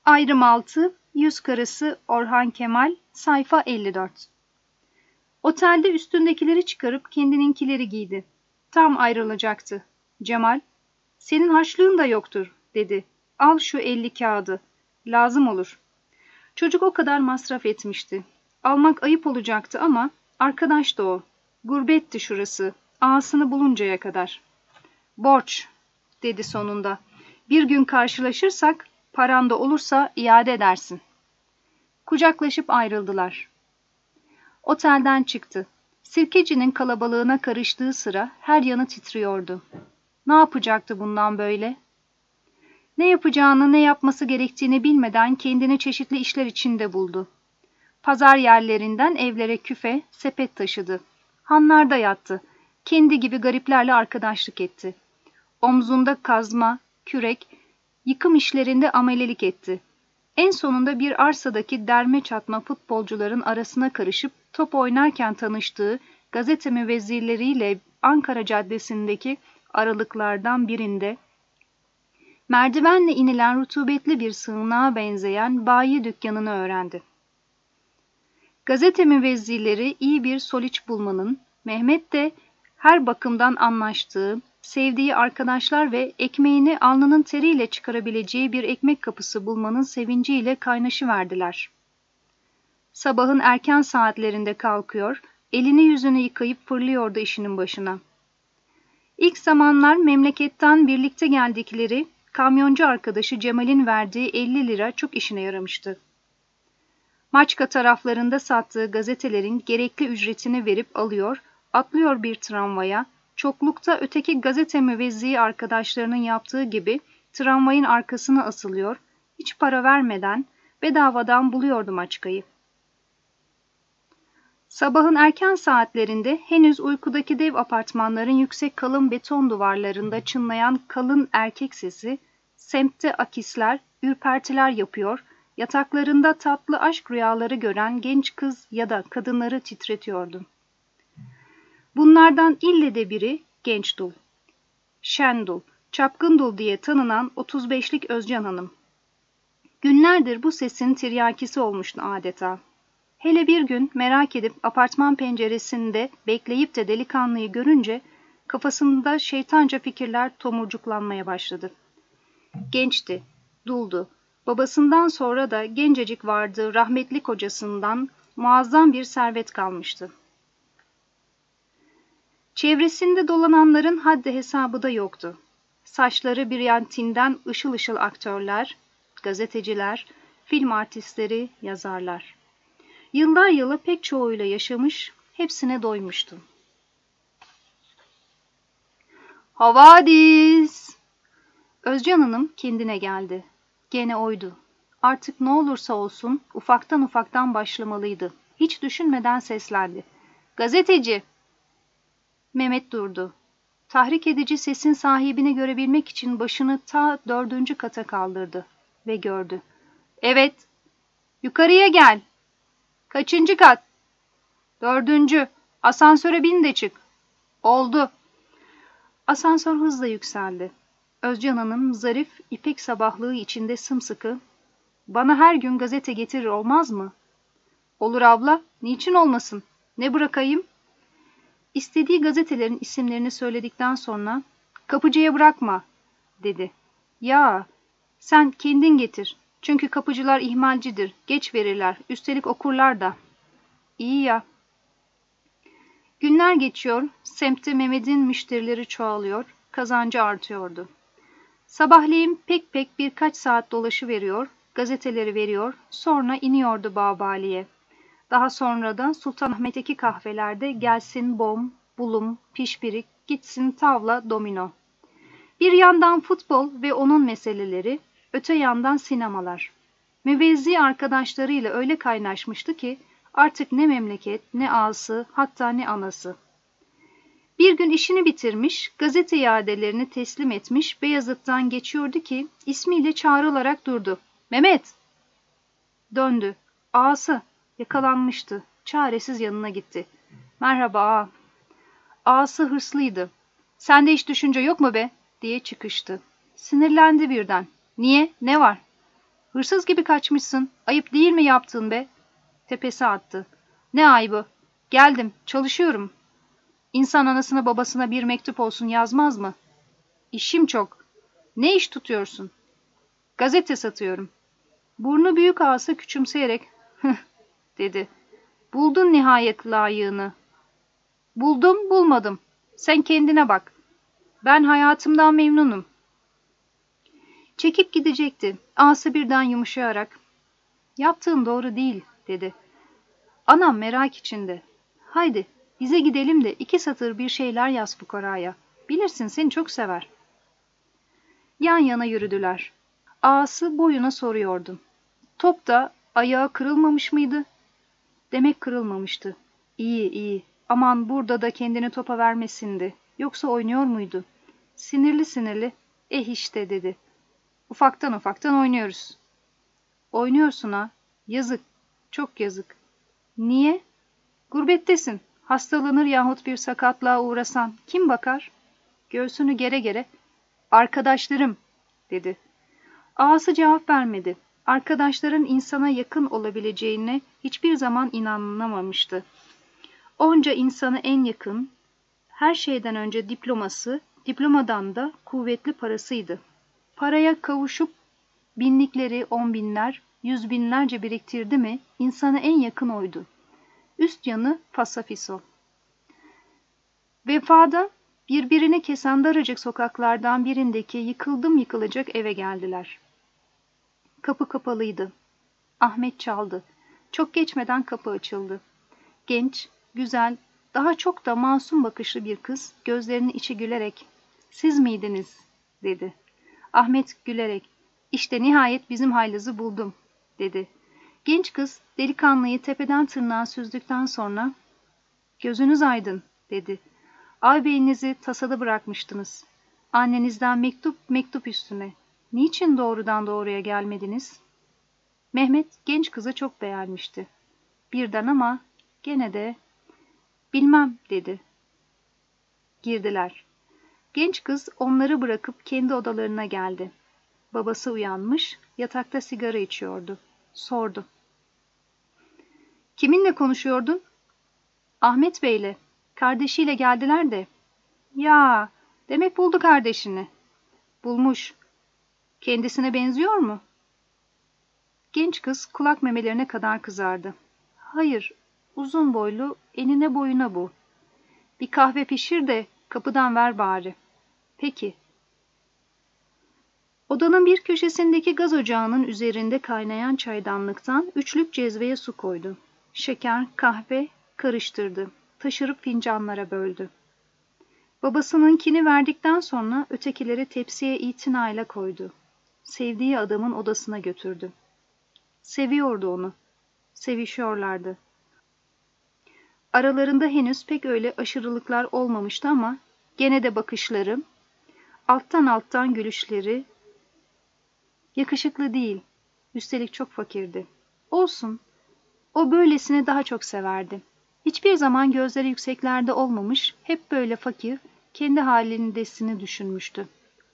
Ayrım 6, Yüz Karası Orhan Kemal, sayfa 54. Otelde üstündekileri çıkarıp kendininkileri giydi. Tam ayrılacaktı. Cemal, "Senin harçlığın da yoktur," dedi. "Al şu 50 kağıdı. Lazım olur." Çocuk o kadar masraf etmişti. Almak ayıp olacaktı ama arkadaştı o. Gurbetti şurası, ağasını buluncaya kadar. "Borç," dedi sonunda. "Bir gün karşılaşırsak, paran da olursa iade edersin." Kucaklaşıp ayrıldılar. Otelden çıktı. Sirkeci'nin kalabalığına karıştığı sıra her yanı titriyordu. Ne yapacaktı bundan böyle? Ne yapacağını, ne yapması gerektiğini bilmeden kendini çeşitli işler içinde buldu. Pazar yerlerinden evlere küfe, sepet taşıdı. Hanlarda yattı. Kendi gibi gariplerle arkadaşlık etti. Omzunda kazma, kürek, yıkım işlerinde amelelik etti. En sonunda bir arsadaki derme çatma futbolcuların arasına karışıp top oynarken tanıştığı gazete müvezzirleriyle Ankara Caddesi'ndeki aralıklardan birinde merdivenle inilen rutubetli bir sığınağa benzeyen bayi dükkanını öğrendi. Gazete müvezzirleri iyi bir soliç bulmanın, Mehmet de her bakımdan anlaştığı, sevdiği arkadaşlar ve ekmeğini alnının teriyle çıkarabileceği bir ekmek kapısı bulmanın sevinciyle kaynaşıverdiler. Sabahın erken saatlerinde kalkıyor, elini yüzünü yıkayıp fırlıyordu işinin başına. İlk zamanlar memleketten birlikte geldikleri kamyoncu arkadaşı Cemal'in verdiği 50 lira çok işine yaramıştı. Maçka taraflarında sattığı gazetelerin gerekli ücretini verip alıyor, atlıyor bir tramvaya, çoklukta öteki gazete müvezziği arkadaşlarının yaptığı gibi tramvayın arkasına asılıyor, hiç para vermeden bedavadan buluyordu Maçka'yı. Sabahın erken saatlerinde henüz uykudaki dev apartmanların yüksek kalın beton duvarlarında çınlayan kalın erkek sesi, semtte akisler, ürpertiler yapıyor, yataklarında tatlı aşk rüyaları gören genç kız ya da kadınları titretiyordu. Bunlardan ille de biri genç dul. Şendul, çapkın dul diye tanınan 35'lik Özcan Hanım. Günlerdir bu sesin tiryakisi olmuştu adeta. Hele bir gün merak edip apartman penceresinde bekleyip de delikanlıyı görünce kafasında şeytanca fikirler tomurcuklanmaya başladı. Gençti, duldu. Babasından sonra da gencecik vardığı rahmetli kocasından muazzam bir servet kalmıştı. Çevresinde dolananların haddi hesabı da yoktu. Saçları brilyantinden ışıl ışıl aktörler, gazeteciler, film artistleri, yazarlar. Yıllar yılı pek çoğuyla yaşamış, hepsine doymuştu. "Havadis!" Özcan Hanım kendine geldi. Gene oydu. Artık ne olursa olsun ufaktan ufaktan başlamalıydı. Hiç düşünmeden seslendi. "Gazeteci!" Mehmet durdu. Tahrik edici sesin sahibini görebilmek için başını ta 4. kata kaldırdı ve gördü. "Evet, yukarıya gel." "Kaçıncı kat?" "4. Asansöre bin de çık." "Oldu." Asansör hızla yükseldi. Özcan Hanım zarif, ipek sabahlığı içinde sımsıkı, "Bana her gün gazete getirir olmaz mı?" "Olur abla, niçin olmasın? Ne bırakayım?" İstediği gazetelerin isimlerini söyledikten sonra, "Kapıcıya bırakma," dedi. "Ya, sen kendin getir. Çünkü kapıcılar ihmalcidir, geç verirler, üstelik okurlar da." "İyi ya." Günler geçiyor, semtte Mehmet'in müşterileri çoğalıyor, kazancı artıyordu. Sabahleyin pek birkaç saat dolaşıveriyor, gazeteleri veriyor, sonra iniyordu Babali'ye. Daha sonra da Sultanahmet'teki kahvelerde gelsin bom, bulum, pişpirik, gitsin tavla, domino. Bir yandan futbol ve onun meseleleri, öte yandan sinemalar. Müvezzi arkadaşlarıyla öyle kaynaşmıştı ki artık ne memleket, ne ağası, hatta ne anası. Bir gün işini bitirmiş, gazete iadelerini teslim etmiş, Beyazıt'tan geçiyordu ki ismiyle çağrılarak durdu. "Mehmet!" Döndü. Ağası yakalanmıştı. Çaresiz yanına gitti. "Merhaba ağa." Ağası hırslıydı. "Sende hiç düşünce yok mu be?" diye çıkıştı. Sinirlendi birden. "Niye? Ne var?" Hırsız gibi kaçmışsın. Ayıp değil mi yaptığın be? Tepesi attı. Ne ayıbı? Geldim, çalışıyorum. İnsan anasına babasına bir mektup olsun yazmaz mı? İşim çok. Ne iş tutuyorsun? Gazete satıyorum. Burnu büyük ağası küçümseyerek hıh dedi. Buldun nihayet layığını. Buldum, bulmadım. Sen kendine bak. Ben hayatımdan memnunum. Çekip gidecekti. Ağası birden yumuşayarak, yaptığın doğru değil, dedi. Anam merak içinde. Haydi, bize gidelim de 2 satır bir şeyler yaz fukaraya. Bilirsin seni çok sever. Yan yana yürüdüler. Ağası boyuna soruyordu. Top da ayağı kırılmamış mıydı? Demek kırılmamıştı. İyi, iyi. Aman burada da kendini topa vermesindi. Yoksa oynuyor muydu? Sinirli sinirli, işte dedi. Ufaktan ufaktan oynuyoruz. Oynuyorsun ha. Yazık, çok yazık. Niye? Gurbettesin. Hastalanır yahut bir sakatlığa uğrasan kim bakar? Göğsünü gere gere, arkadaşlarım, dedi. Ağası cevap vermedi. Arkadaşların insana yakın olabileceğine hiçbir zaman inanamamıştı. Onca insana en yakın, her şeyden önce diploması, diplomadan da kuvvetli parasıydı. Paraya kavuşup binlikleri, 10 binler, 100 binlerce biriktirdi mi, insana en yakın oydu. Üst yanı fasafiso. Vefada birbirini kesen daracık sokaklardan birindeki yıkıldım yıkılacak eve geldiler. Kapı kapalıydı. Ahmet çaldı. Çok geçmeden kapı açıldı. Genç, güzel, daha çok da masum bakışlı bir kız gözlerinin içi gülerek "Siz miydiniz?" dedi. Ahmet gülerek "İşte nihayet bizim haylazı buldum." dedi. Genç kız delikanlıyı tepeden tırnağa süzdükten sonra "Gözünüz aydın." dedi. Ağabeyinizi tasada bırakmıştınız. Annenizden mektup üstüne. Niçin doğrudan doğruya gelmediniz? Mehmet genç kızı çok beğenmişti. Birden ama gene de bilmem dedi. Girdiler. Genç kız onları bırakıp kendi odalarına geldi. Babası uyanmış, yatakta sigara içiyordu. Sordu. Kiminle konuşuyordun? Ahmet Bey'le. Kardeşiyle geldiler de. Ya, demek buldu kardeşini. Bulmuş. Kendisine benziyor mu? Genç kız kulak memelerine kadar kızardı. Hayır, uzun boylu, enine boyuna bu. Bir kahve pişir de kapıdan ver bari. Peki. Odanın bir köşesindeki gaz ocağının üzerinde kaynayan çaydanlıktan 3'lük cezveye su koydu. Şeker, kahve karıştırdı. Taşırıp fincanlara böldü. Babasınınkini verdikten sonra ötekileri tepsiye itinayla koydu. Sevdiği adamın odasına götürdü. Seviyordu onu. Sevişiyorlardı. Aralarında henüz pek öyle aşırılıklar olmamıştı ama gene de bakışları, alttan alttan gülüşleri, yakışıklı değil, üstelik çok fakirdi. Olsun, o böylesini daha çok severdi. Hiçbir zaman gözleri yükseklerde olmamış, hep böyle fakir, kendi halindesini düşünmüştü.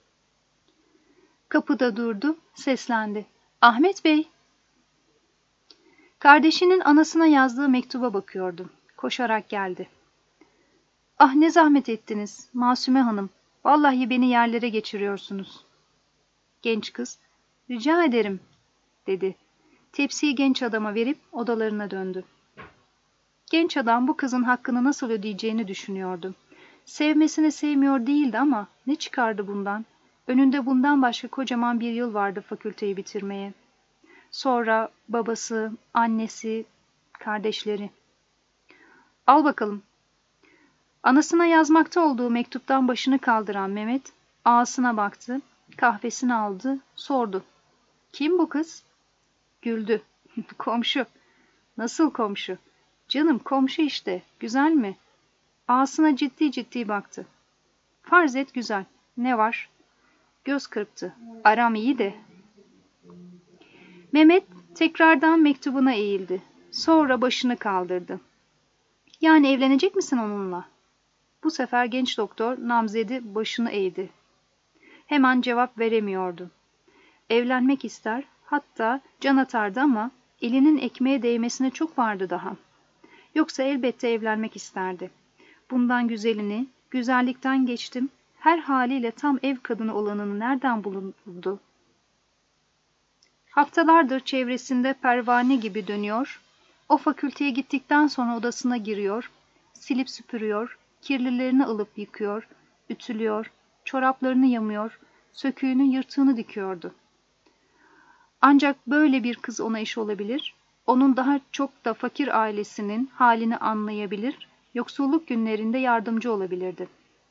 Kapıda durdu, seslendi. Ahmet Bey! Kardeşinin anasına yazdığı mektuba bakıyordu. Koşarak geldi. Ah ne zahmet ettiniz, Masume Hanım. Vallahi beni yerlere geçiriyorsunuz. Genç kız, rica ederim, dedi. Tepsiyi genç adama verip odalarına döndü. Genç adam bu kızın hakkını nasıl ödeyeceğini düşünüyordu. Sevmesini sevmiyor değildi ama ne çıkardı bundan? Önünde bundan başka kocaman bir yıl vardı fakülteyi bitirmeye. Sonra babası, annesi, kardeşleri. Al bakalım. Anasına yazmakta olduğu mektuptan başını kaldıran Mehmet, ağasına baktı, kahvesini aldı, sordu. Kim bu kız? Güldü. Komşu. Nasıl komşu? Canım komşu işte, güzel mi? Ağasına ciddi ciddi baktı. Farz et güzel. Ne var? Göz kırptı. Aram iyi de. Mehmet tekrardan mektubuna eğildi. Sonra başını kaldırdı. Yani evlenecek misin onunla? Bu sefer genç doktor namzedi başını eğdi. Hemen cevap veremiyordu. Evlenmek ister, Hatta can atardı ama elinin ekmeğe değmesine çok vardı daha. Yoksa elbette evlenmek isterdi. Bundan güzelini, güzellikten geçtim, her haliyle tam ev kadını olanını nereden bulurdu? Haftalardır çevresinde pervane gibi dönüyor, o fakülteye gittikten sonra odasına giriyor, silip süpürüyor, kirlilerini alıp yıkıyor, ütülüyor, çoraplarını yamıyor, söküğünü yırtığını dikiyordu. Ancak böyle bir kız ona eş olabilir, onun daha çok da fakir ailesinin halini anlayabilir, yoksulluk günlerinde yardımcı olabilirdi.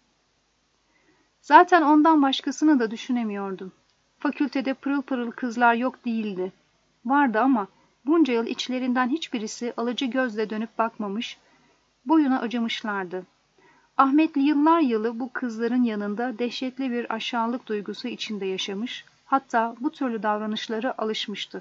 Zaten ondan başkasını da düşünemiyordum. Fakültede pırıl pırıl kızlar yok değildi. Vardı ama bunca yıl içlerinden hiçbirisi alıcı gözle dönüp bakmamış, boyuna acımışlardı. Ahmetli yıllar yılı bu kızların yanında dehşetli bir aşağılık duygusu içinde yaşamış, hatta bu türlü davranışlara alışmıştı.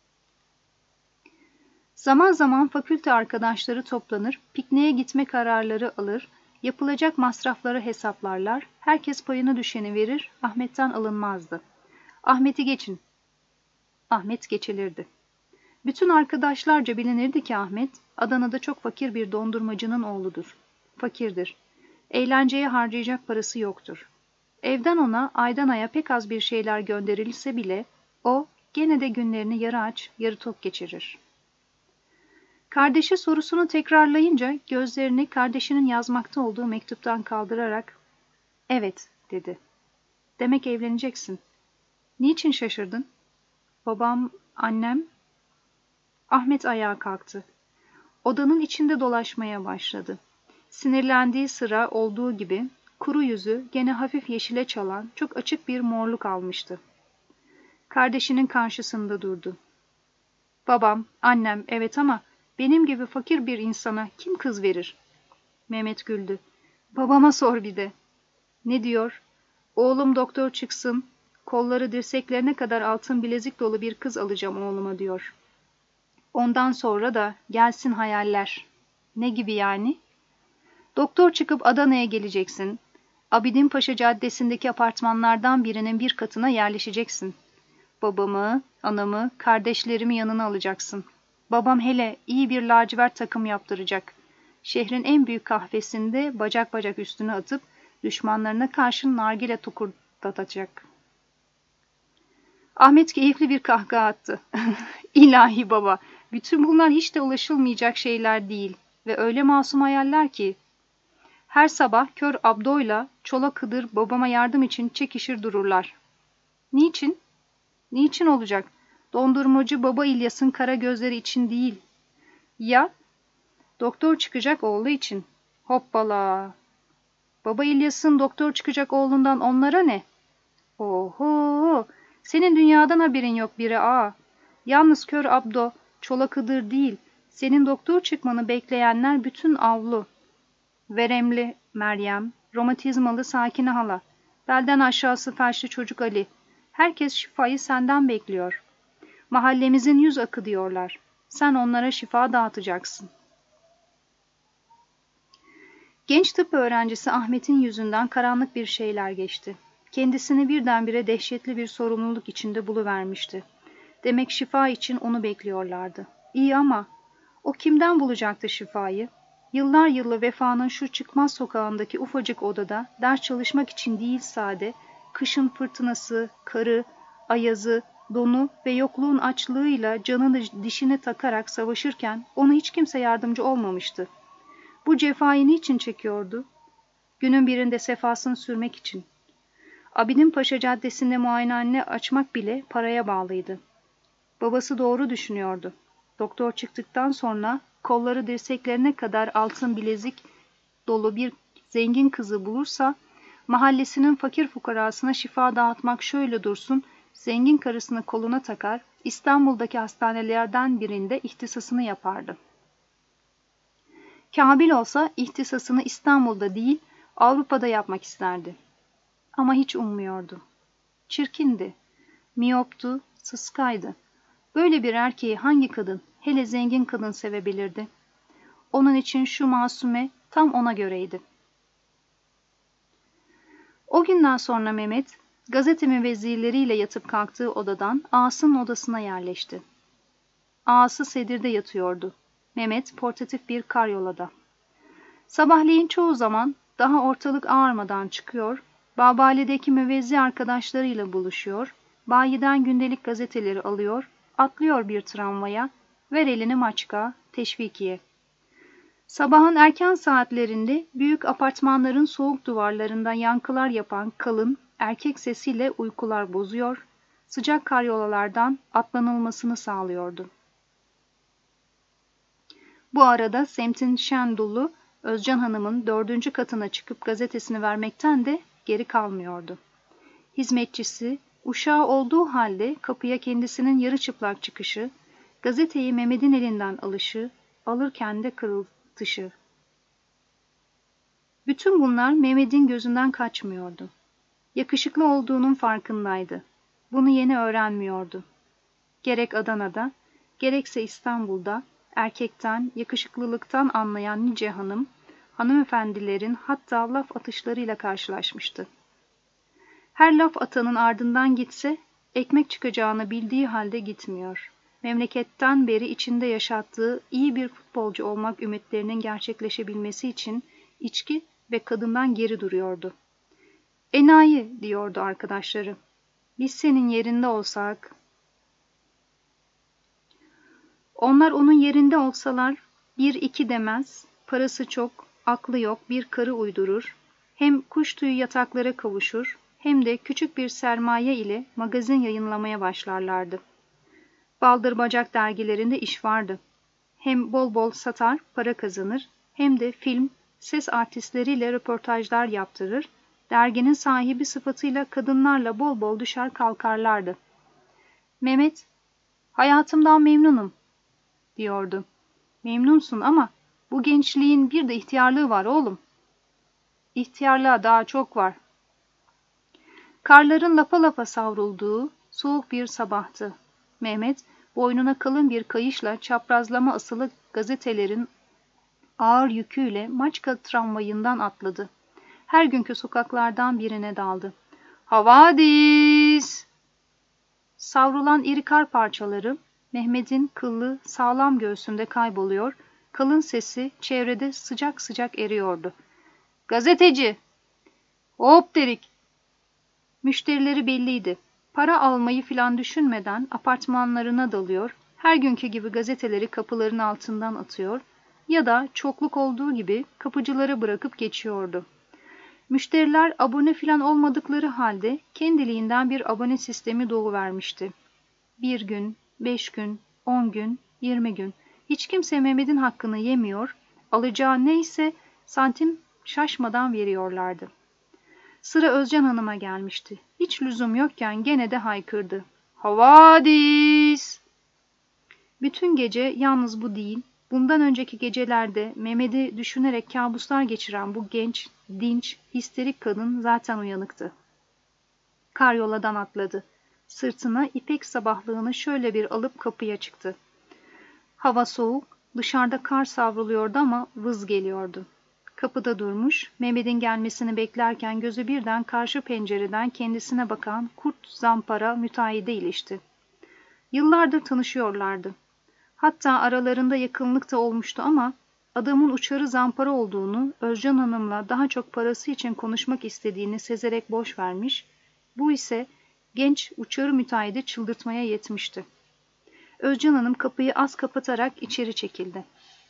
Zaman zaman fakülte arkadaşları toplanır, pikniğe gitme kararları alır, yapılacak masrafları hesaplarlar, herkes payına düşeni verir, Ahmet'ten alınmazdı. Ahmet'i geçin. Ahmet geçilirdi. Bütün arkadaşlarca bilinirdi ki Ahmet, Adana'da çok fakir bir dondurmacının oğludur. Fakirdir. Eğlenceye harcayacak parası yoktur. Evden ona aydan aya pek az bir şeyler gönderilse bile, o gene de günlerini yarı aç, yarı tok geçirir. Kardeşi sorusunu tekrarlayınca gözlerini kardeşinin yazmakta olduğu mektuptan kaldırarak, "Evet," dedi. "Demek evleneceksin. Niçin şaşırdın?" "Babam, annem..." Ahmet ayağa kalktı. Odanın içinde dolaşmaya başladı. Sinirlendiği sıra olduğu gibi kuru yüzü gene hafif yeşile çalan çok açık bir morluk almıştı. Kardeşinin karşısında durdu. "Babam, annem, evet ama benim gibi fakir bir insana kim kız verir?" Mehmet güldü. "Babama sor bir de." "Ne diyor?" "Oğlum doktor çıksın, kolları dirseklerine kadar altın bilezik dolu bir kız alacağım oğluma," diyor. "Ondan sonra da gelsin hayaller." "Ne gibi yani?" "Doktor çıkıp Adana'ya geleceksin. Abidin Paşa Caddesi'ndeki apartmanlardan birinin bir katına yerleşeceksin. Babamı, anamı, kardeşlerimi yanına alacaksın. Babam hele iyi bir lacivert takım yaptıracak. Şehrin en büyük kahvesinde bacak bacak üstüne atıp düşmanlarına karşı nargile tokurdatacak." Ahmet keyifli bir kahkaha attı. "İlahi baba, bütün bunlar hiç de ulaşılmayacak şeyler değil ve öyle masum hayaller ki. Her sabah Kör Abdo'yla Çolak Hıdır babama yardım için çekişir dururlar." "Niçin?" "Niçin olacak? Dondurmacı baba İlyas'ın kara gözleri için değil." "Ya?" "Doktor çıkacak oğlu için." "Hoppala! Baba İlyas'ın doktor çıkacak oğlundan onlara ne?" "Oho! Senin dünyadan haberin yok biri ağa. Yalnız Kör Abdo, Çolak Hıdır değil, senin doktor çıkmanı bekleyenler bütün avlu. Veremli Meryem, romatizmalı Sakine hala, belden aşağısı felçli çocuk Ali. Herkes şifayı senden bekliyor. Mahallemizin 100 akı diyorlar. Sen onlara şifa dağıtacaksın." Genç tıp öğrencisi Ahmet'in yüzünden karanlık bir şeyler geçti. Kendisini birdenbire dehşetli bir sorumluluk içinde buluvermişti. Demek şifa için onu bekliyorlardı. İyi ama o kimden bulacaktı şifayı? Yıllar yılı Vefa'nın şu çıkmaz sokağındaki ufacık odada ders çalışmak için değil sade, kışın fırtınası, karı, ayazı, donu ve yokluğun açlığıyla canını dişine takarak savaşırken ona hiç kimse yardımcı olmamıştı. Bu cefayı niçin çekiyordu? Günün birinde sefasını sürmek için. Abidin Paşa Caddesi'nde muayenehane açmak bile paraya bağlıydı. Babası doğru düşünüyordu. Doktor çıktıktan sonra kolları dirseklerine kadar altın bilezik dolu bir zengin kızı bulursa, mahallesinin fakir fukarasına şifa dağıtmak şöyle dursun, zengin karısını koluna takar, İstanbul'daki hastanelerden birinde ihtisasını yapardı. Kabil olsa ihtisasını İstanbul'da değil, Avrupa'da yapmak isterdi. Ama hiç ummuyordu. Çirkindi, miyoptu, sıskaydı. Böyle bir erkeği hangi kadın, hele zengin kadın sevebilirdi? Onun için şu masume tam ona göreydi. O günden sonra Mehmet, Gazete müvezzirleriyle yatıp kalktığı odadan ağasının odasına yerleşti. Ağası sedirde yatıyordu. Mehmet portatif bir karyolada. Sabahleyin çoğu zaman daha ortalık ağarmadan çıkıyor, Babali'deki müvezzi arkadaşlarıyla buluşuyor, bayiden gündelik gazeteleri alıyor, atlıyor bir tramvaya, ver elini Maçka, Teşvikiye. Sabahın erken saatlerinde büyük apartmanların soğuk duvarlarında yankılar yapan kalın, erkek sesiyle uykular bozuyor, sıcak karyolalardan atlanılmasını sağlıyordu. Bu arada semtin Şendullu, Özcan Hanım'ın 4. katına çıkıp gazetesini vermekten de geri kalmıyordu. Hizmetçisi, uşağı olduğu halde kapıya kendisinin yarı çıplak çıkışı, gazeteyi Mehmet'in elinden alışı, alırken de kırıltışı. Bütün bunlar Mehmet'in gözünden kaçmıyordu. Yakışıklı olduğunun farkındaydı. Bunu yeni öğrenmiyordu. Gerek Adana'da, gerekse İstanbul'da, erkekten, yakışıklılıktan anlayan nice hanımefendilerin hatta laf atışlarıyla karşılaşmıştı. Her laf atanın ardından gitse, ekmek çıkacağını bildiği halde gitmiyor. Memleketten beri içinde yaşattığı iyi bir futbolcu olmak ümitlerinin gerçekleşebilmesi için içki ve kadından geri duruyordu. Enayi diyordu arkadaşları. Biz senin yerinde olsak... Onlar onun yerinde olsalar bir iki demez, parası çok, aklı yok bir karı uydurur, hem kuş tüyü yataklara kavuşur, hem de küçük bir sermaye ile magazin yayınlamaya başlarlardı. Baldır bacak dergilerinde iş vardı. Hem bol bol satar, para kazanır, hem de film, ses artistleriyle röportajlar yaptırır, derginin sahibi sıfatıyla kadınlarla bol bol düşer kalkarlardı. Mehmet, hayatımdan memnunum, diyordu. Memnunsun ama bu gençliğin bir de ihtiyarlığı var oğlum. İhtiyarlığa daha çok var. Karların lapa lapa savrulduğu soğuk bir sabahtı. Mehmet boynuna kalın bir kayışla çaprazlama asılı gazetelerin ağır yüküyle Maçka tramvayından atladı. Her günkü sokaklardan birine daldı. Havadis! Savrulan iri kar parçaları Mehmet'in kıllı, sağlam göğsünde kayboluyor, kalın sesi çevrede sıcak sıcak eriyordu. Gazeteci! Hop derik! Müşterileri belliydi. Para almayı filan düşünmeden apartmanlarına dalıyor, her günkü gibi gazeteleri kapıların altından atıyor ya da çokluk olduğu gibi kapıcılara bırakıp geçiyordu. Müşteriler abone filan olmadıkları halde kendiliğinden bir abone sistemi doğuvermişti. 1 gün, 5 gün, 10 gün, 20 gün. Hiç kimse Mehmet'in hakkını yemiyor, alacağı neyse santim şaşmadan veriyorlardı. Sıra Özcan Hanım'a gelmişti. Hiç lüzum yokken gene de haykırdı. Havadis! Bütün gece yalnız bu değil, bundan önceki gecelerde Mehmet'i düşünerek kabuslar geçiren bu genç, dinç, histerik kadın zaten uyanıktı. Karyoladan atladı. Sırtına ipek sabahlığını şöyle bir alıp kapıya çıktı. Hava soğuk, dışarıda kar savruluyordu ama vız geliyordu. Kapıda durmuş, Mehmet'in gelmesini beklerken gözü birden karşı pencereden kendisine bakan kurt zampara müteahhide ilişti. Yıllardır tanışıyorlardı. Hatta aralarında yakınlık da olmuştu ama adamın uçarı zampara olduğunu, Özcan Hanım'la daha çok parası için konuşmak istediğini sezerek boş vermiş, bu ise genç uçarı müteahhidi çıldırtmaya yetmişti. Özcan Hanım kapıyı az kapatarak içeri çekildi.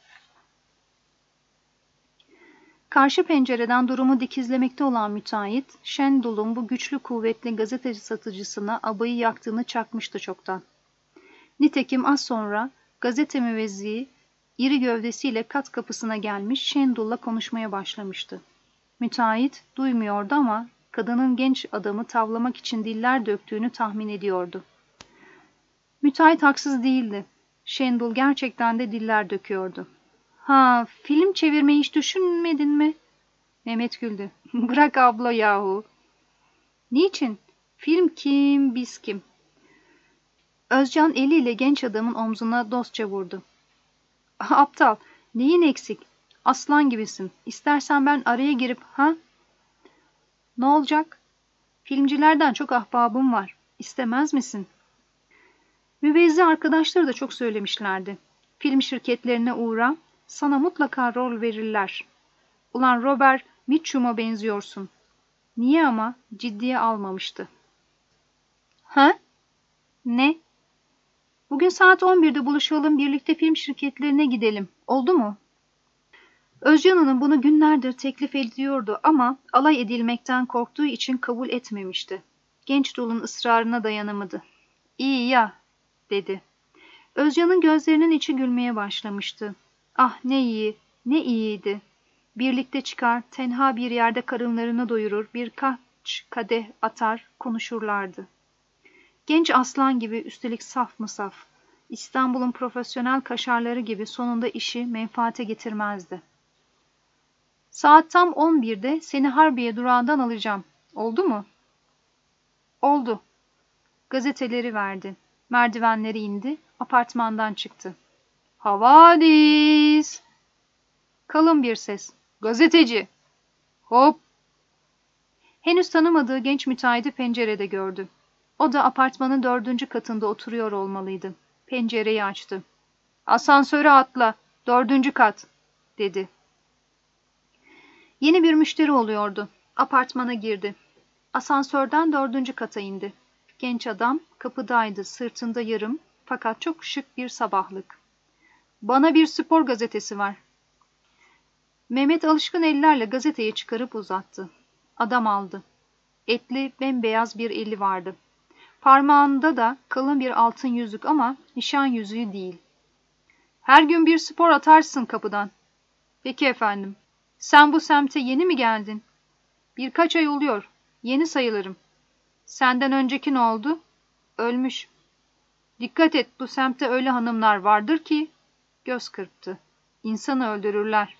Karşı pencereden durumu dikizlemekte olan müteahhit, Şendul'un bu güçlü kuvvetli gazeteci satıcısına abayı yaktığını çakmıştı çoktan. Nitekim az sonra gazete müvezzi iri gövdesiyle kat kapısına gelmiş Şendul'la konuşmaya başlamıştı. Müteahhit duymuyordu ama kadının genç adamı tavlamak için diller döktüğünü tahmin ediyordu. Müteahhit haksız değildi. Şendul gerçekten de diller döküyordu. Ha, film çevirmeyi hiç düşünmedin mi? Mehmet güldü. Bırak abla yahu. Niçin? Film kim, biz kim? Özcan eliyle genç adamın omzuna dostça vurdu. Aptal, neyin eksik? Aslan gibisin. İstersen ben araya girip, ha? Ne olacak? Filmcilerden çok ahbabım var. İstemez misin? Müvezzi arkadaşları da çok söylemişlerdi. Film şirketlerine uğra, sana mutlaka rol verirler. Ulan Robert Mitchum'a benziyorsun. Niye ama? Ciddiye almamıştı. Ha? Ne? Bugün saat 11'de buluşalım, birlikte film şirketlerine gidelim. Oldu mu? Özcan Hanım bunu günlerdir teklif ediyordu ama alay edilmekten korktuğu için kabul etmemişti. Genç dulun ısrarına dayanamadı. İyi ya, dedi. Özcan'ın gözlerinin içi gülmeye başlamıştı. Ah ne iyi, ne iyiydi. Birlikte çıkar, tenha bir yerde karınlarını doyurur, birkaç kadeh atar, konuşurlardı. Genç aslan gibi, üstelik saf mı saf. İstanbul'un profesyonel kaşarları gibi sonunda işi menfaate getirmezdi. Saat tam 11'de seni Harbiye durağından alacağım. Oldu mu? Oldu. Gazeteleri verdi. Merdivenleri indi, apartmandan çıktı. Havadis! Kalın bir ses. Gazeteci! Hop! Henüz tanımadığı genç müteahhiti pencerede gördü. O da apartmanın 4. katında oturuyor olmalıydı. Pencereyi açtı. Asansöre atla, 4. kat, dedi. Yeni bir müşteri oluyordu. Apartmana girdi. Asansörden 4. kata indi. Genç adam kapıdaydı, sırtında yarım fakat çok şık bir sabahlık. Bana bir spor gazetesi var. Mehmet alışkın ellerle gazeteyi çıkarıp uzattı. Adam aldı. Etli, bembeyaz bir eli vardı. Parmağında da kalın bir altın yüzük ama nişan yüzüğü değil. Her gün bir spor atarsın kapıdan. Peki efendim. Sen bu semte yeni mi geldin? Birkaç ay oluyor. Yeni sayılırım. Senden önceki ne oldu? Ölmüş. Dikkat et, bu semtte öyle hanımlar vardır ki... Göz kırptı. İnsanı öldürürler.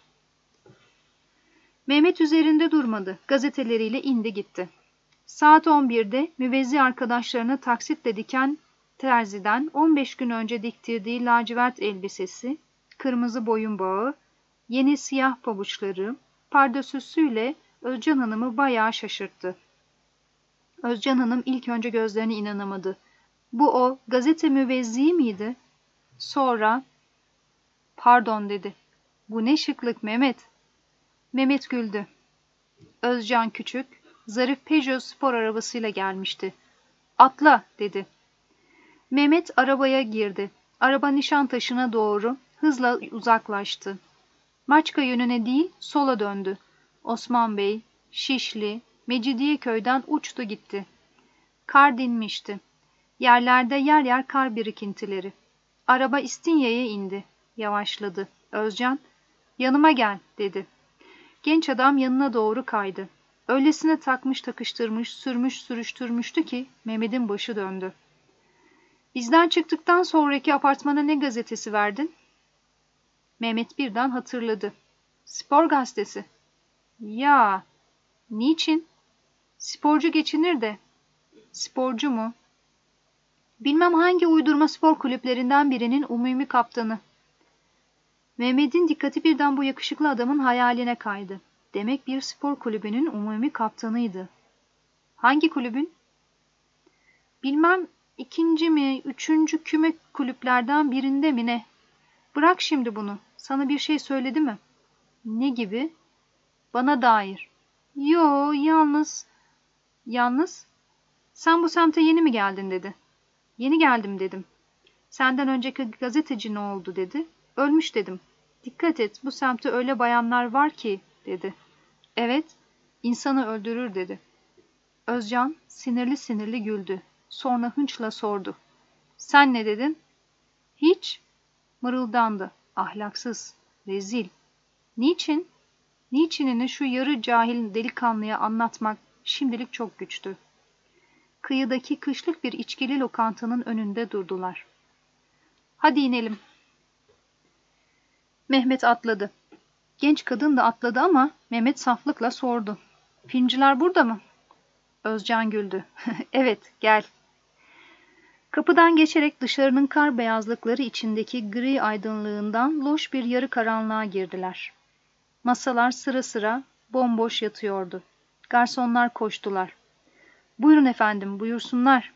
Mehmet üzerinde durmadı. Gazeteleriyle indi gitti. Saat 11'de müvezzi arkadaşlarına taksitle diken terziden 15 gün önce diktirdiği lacivert elbisesi, kırmızı boyun bağı, yeni siyah pabuçları, pardösüsüyle Özcan Hanım'ı bayağı şaşırttı. Özcan Hanım ilk önce gözlerine inanamadı. Bu o gazete müvezzi miydi? Sonra, pardon dedi. Bu ne şıklık Mehmet. Mehmet güldü. Özcan küçük, zarif Peugeot spor arabasıyla gelmişti. Atla dedi. Mehmet arabaya girdi. Araba Nişantaşı'na doğru hızla uzaklaştı. Maçka yönüne değil sola döndü. Osman Bey, Şişli, Mecidiyeköy'den uçtu gitti. Kar dinmişti. Yerlerde yer yer kar birikintileri. Araba İstinye'ye indi. Yavaşladı. Özcan, yanıma gel dedi. Genç adam yanına doğru kaydı. Öylesine takmış takıştırmış, sürmüş sürüştürmüştü ki Mehmet'in başı döndü. Bizden çıktıktan sonraki apartmana ne gazetesi verdin? Mehmet birden hatırladı. Spor gazetesi. Ya, niçin? Sporcu geçinir de. Sporcu mu? Bilmem hangi uydurma spor kulüplerinden birinin umumi kaptanı. Mehmet'in dikkati birden bu yakışıklı adamın hayaline kaydı. Demek bir spor kulübünün umumi kaptanıydı. Hangi kulübün? Bilmem, 2. mi, 3. küme kulüplerden birinde mi ne? Bırak şimdi bunu. Sana bir şey söyledi mi? Ne gibi? Bana dair. Yo, yalnız. Yalnız? Sen bu semte yeni mi geldin dedi. Yeni geldim dedim. Senden önceki gazeteci ne oldu dedi. Ölmüş dedim. Dikkat et, bu semtte öyle bayanlar var ki dedi. Evet, insanı öldürür dedi. Özcan sinirli sinirli güldü. Sonra hınçla sordu. Sen ne dedin? Hiç. Mırıldandı. Ahlaksız, rezil. Niçin? Niçinini şu yarı cahil delikanlıya anlatmak şimdilik çok güçtü. Kıyıdaki kışlık bir içkili lokantanın önünde durdular. Hadi inelim. Mehmet atladı. Genç kadın da atladı ama Mehmet saflıkla sordu. Filmciler burada mı? Özcan güldü. Evet, gel. Kapıdan geçerek dışarının kar beyazlıkları içindeki gri aydınlığından loş bir yarı karanlığa girdiler. Masalar sıra sıra bomboş yatıyordu. Garsonlar koştular. Buyurun efendim, buyursunlar.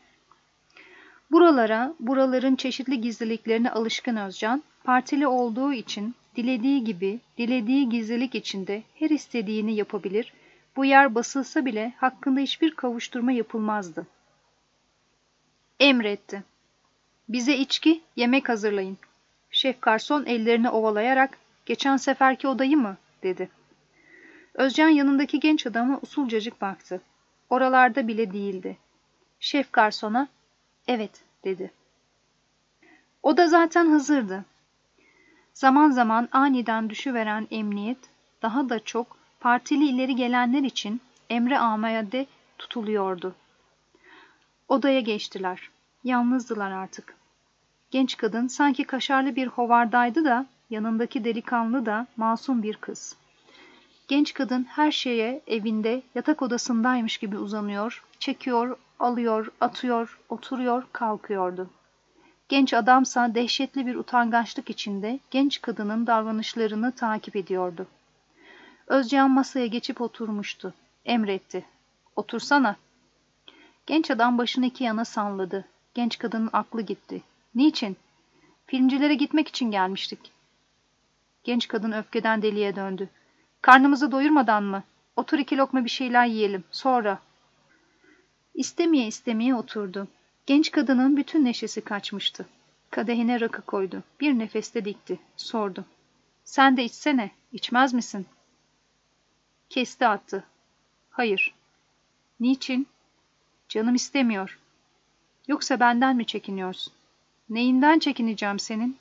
Buraların çeşitli gizliliklerine alışkın Özcan, partili olduğu için dilediği gibi, dilediği gizlilik içinde her istediğini yapabilir, bu yer basılsa bile hakkında hiçbir kavuşturma yapılmazdı. Emretti. Bize içki, yemek hazırlayın. Şef garson ellerini ovalayarak, geçen seferki odayı mı? Dedi. Özcan yanındaki genç adama usulcacık baktı. Oralarda bile değildi. Şef garsona, evet dedi. O da zaten hazırdı. Zaman zaman aniden düşüveren emniyet, daha da çok partili ileri gelenler için emre amade tutuluyordu. Odaya geçtiler. Yalnızdılar artık. Genç kadın sanki kaşarlı bir hovardaydı da yanındaki delikanlı da masum bir kız. Genç kadın her şeye evinde yatak odasındaymış gibi uzanıyor, çekiyor, alıyor, atıyor, oturuyor, kalkıyordu. Genç adamsa dehşetli bir utangaçlık içinde genç kadının davranışlarını takip ediyordu. Özcan masaya geçip oturmuştu. Emretti. Otursana. Genç adam başını iki yana salladı. Genç kadının aklı gitti. Niçin? Filmcilere gitmek için gelmiştik. Genç kadın öfkeden deliye döndü. Karnımızı doyurmadan mı? Otur iki lokma bir şeyler yiyelim. Sonra. İstemeye istemeye oturdu. Genç kadının bütün neşesi kaçmıştı. Kadehine rakı koydu. Bir nefeste dikti. Sordu. Sen de içsene. İçmez misin? Kesti attı. Hayır. Niçin? Canım istemiyor. Yoksa benden mi çekiniyorsun? Neyinden çekineceğim senin?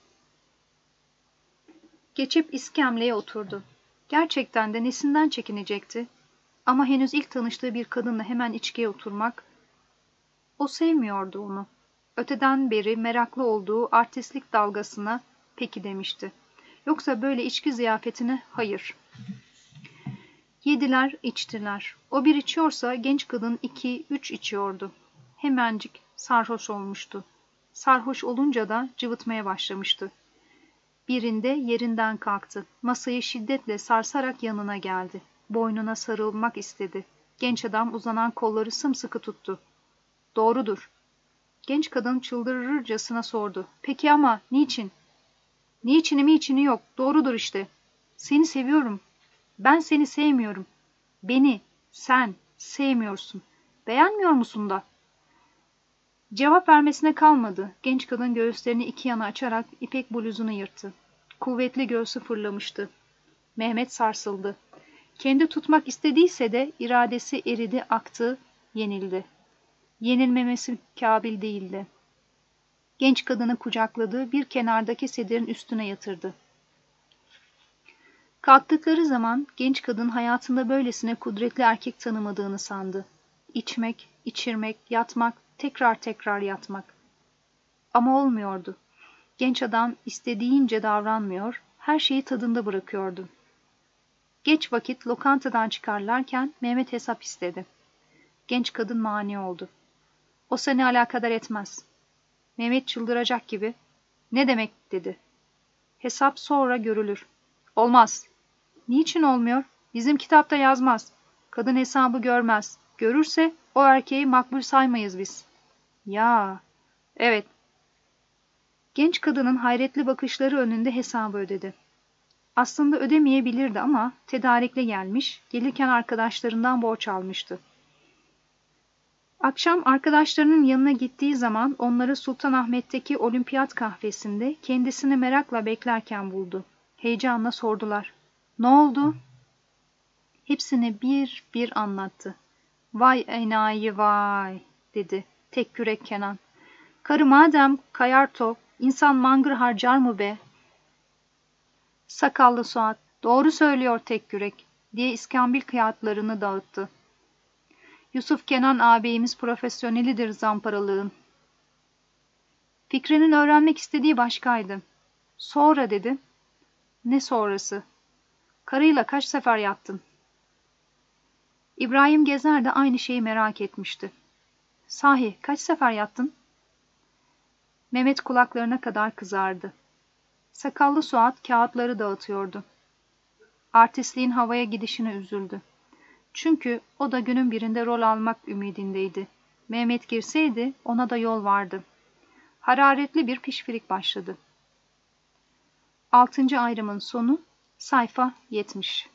Geçip iskemleye oturdu. Gerçekten de nesinden çekinecekti? Ama henüz ilk tanıştığı bir kadınla hemen içkiye oturmak, o sevmiyordu onu. Öteden beri meraklı olduğu artistlik dalgasına peki demişti. Yoksa böyle içki ziyafetine hayır. Yediler, içtiler. O bir içiyorsa genç kadın 2-3 içiyordu. Hemencik sarhoş olmuştu. Sarhoş olunca da cıvıtmaya başlamıştı. Birinde yerinden kalktı. Masayı şiddetle sarsarak yanına geldi. Boynuna sarılmak istedi. Genç adam uzanan kolları sımsıkı tuttu. Doğrudur. Genç kadın çıldırırcasına sordu. Peki ama niçin? Niçini mi içini yok. Doğrudur işte. Seni seviyorum. Ben seni sevmiyorum. Beni, sen sevmiyorsun. Beğenmiyor musun da? Cevap vermesine kalmadı. Genç kadın göğüslerini iki yana açarak ipek bluzunu yırttı. Kuvvetli göğsü fırlamıştı. Mehmet sarsıldı. Kendi tutmak istediyse de iradesi eridi, aktı, yenildi. Yenilmemesi kabil değildi. Genç kadını kucakladı, bir kenardaki sedirin üstüne yatırdı. Kalktıkları zaman genç kadın hayatında böylesine kudretli erkek tanımadığını sandı. İçmek, içirmek, yatmak, tekrar tekrar yatmak. Ama olmuyordu. Genç adam istediğince davranmıyor, her şeyi tadında bırakıyordu. Geç vakit lokantadan çıkarlarken Mehmet hesap istedi. Genç kadın mani oldu. O seni alakadar etmez. Mehmet çıldıracak gibi. Ne demek dedi. Hesap sonra görülür. Olmaz. Niçin olmuyor? Bizim kitapta yazmaz. Kadın hesabı görmez. Görürse o erkeği makbul saymayız biz. Ya, evet. Genç kadının hayretli bakışları önünde hesabı ödedi. Aslında ödemeyebilirdi ama tedarikle gelmiş, gelirken arkadaşlarından borç almıştı. Akşam arkadaşlarının yanına gittiği zaman onları Sultanahmet'teki olimpiyat kahvesinde kendisini merakla beklerken buldu. Heyecanla sordular. Ne oldu? Hepsini bir bir anlattı. Vay enayi vay dedi tek yürek Kenan. Karı madem kayar top, insan mangır harcar mı be? Sakallı Suat, doğru söylüyor tek yürek diye iskambil kağıtlarını dağıttı. Yusuf Kenan ağabeyimiz profesyonelidir zamparalığın. Fikri'nin öğrenmek istediği başkaydı. Sonra dedi. Ne sonrası? Karıyla kaç sefer yattın? İbrahim Gezer de aynı şeyi merak etmişti. Sahi kaç sefer yattın? Mehmet kulaklarına kadar kızardı. Sakallı Suat kağıtları dağıtıyordu. Artistliğin havaya gidişine üzüldü. Çünkü o da günün birinde rol almak ümidindeydi. Mehmet girseydi ona da yol vardı. Hararetli bir pişpirik başladı. 6. ayrımın sonu sayfa 70.